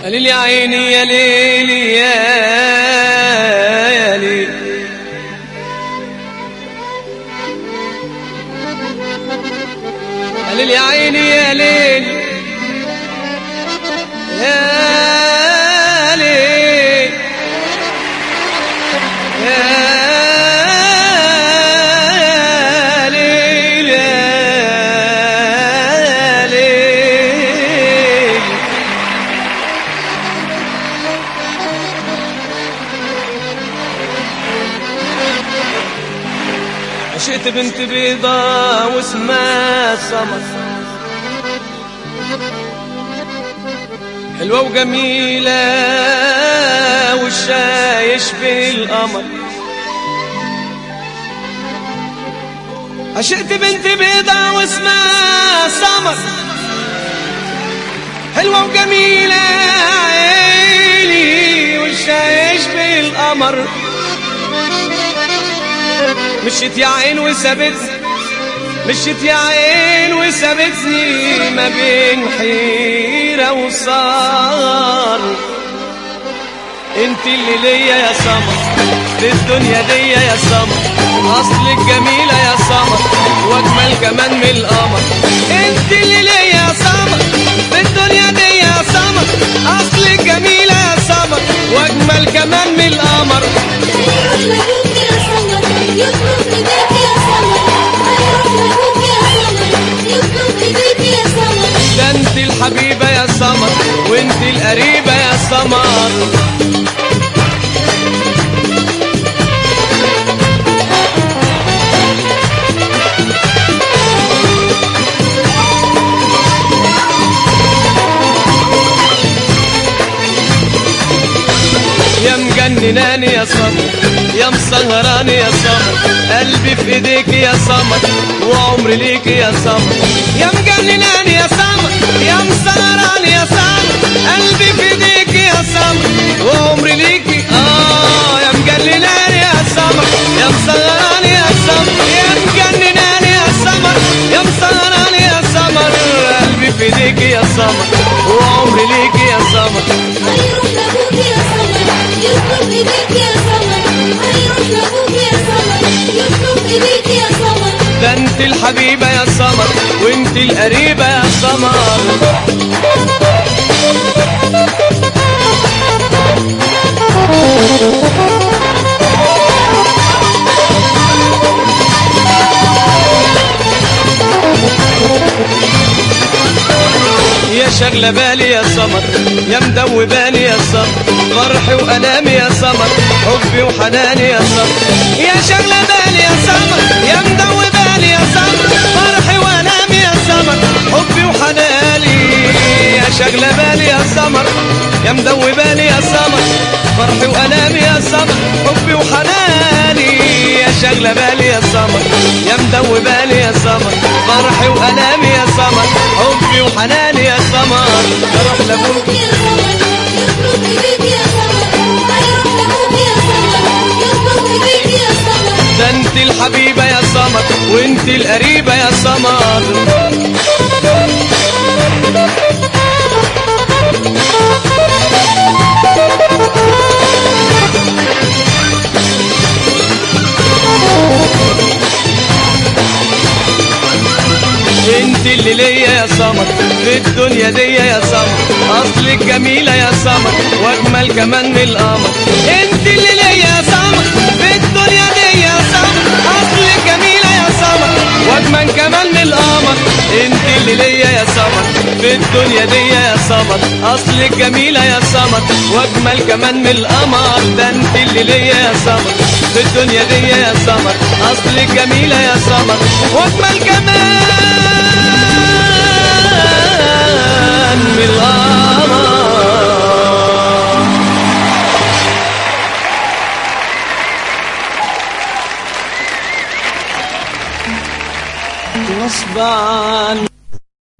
ليل يا عيني يا ليل يا ليل ليل يا عيني يا ليل يا ليل يا ليل يا ليل عشقت بنت بيضا واسمها سمر، حلوة وجميلة وشها يشبه القمر. عشقت بنت بيضا واسمها سمر، حلوة وجميلة عيني وشها يشبه القمر. مشيت يا عين وسابتني، مشيت يا عين وسابتني ما بين حيرة وصار. انت اللي ليا يا سمر في الدنيا دي يا سمر، اصلك جميلة يا سمر واجمل كمان من القمر. انت اللي ليا يا سمر في الدنيا دي يا سمر، اصلك جميلة يا سمر واجمل كمان من القمر. ده انت الحبيبة يا سمر وانت القريبة يا سمر. يا مجنناني يا سمر، يا مسهراني يا سمر، قلبي في ايديك يا سمر وعمري ليك يا سمر. يا مجنناني يا سمر، يا مسهراني يا سمر، قلبي في ايديك يا سمر وعمري ليك. يا مجنناني يا سمر، يا مسهراني يا سمر، يا مجنناني يا سمر، يا مسهراني يا سمر، قلبي في ايديك يا سمر وعمري ليك يا سمر. ده انت الحبيبة يا سمر وانت القريبة يا سمر. يا شغلة بالي يا سمر، يا مدوباني يا سمر، فرحي وألامي يا سمر، حبي وحناني يا سمر. يا شغلة بالي يا سمر، يا مدوباني يا سمر، فرحي وألامي يا سمر، حبي وحناني. يا شغلة بالي يا سمر، يا مدوباني يا سمر، فرحي وألامي يا سمر، حبي وحناني. يا شغلة بالي يا سمر، يا مدوباني يا سمر، فرحي وألامي يا سمر، حبي وحناني يا سمر. اروح لابوك يا سمر، يطلب ايديك يا سمر، هيروح لابوك يا سمر، يطلب ايديك يا سمر. ده انت الحبيبة يا سمر وانت القريبة يا سمر. انت اللي ليا يا سمر في الدنيا دي يا سمر، اصلك جميلة يا سمر واجمل كمان من القمر. انت اللي ليا يا سمر في الدنيا دي يا سمر، اصلك جميلة يا سمر واجمل كمان من القمر. انت اللي ليا يا سمر في الدنيا دي يا سمر، اصلك جميلة يا سمر واجمل كمان من القمر. ده انت اللي ليا يا سمر في الدنيا دي يا سمر، اصلك جميلة يا سمر واجمل كمان من القمر. غصب عني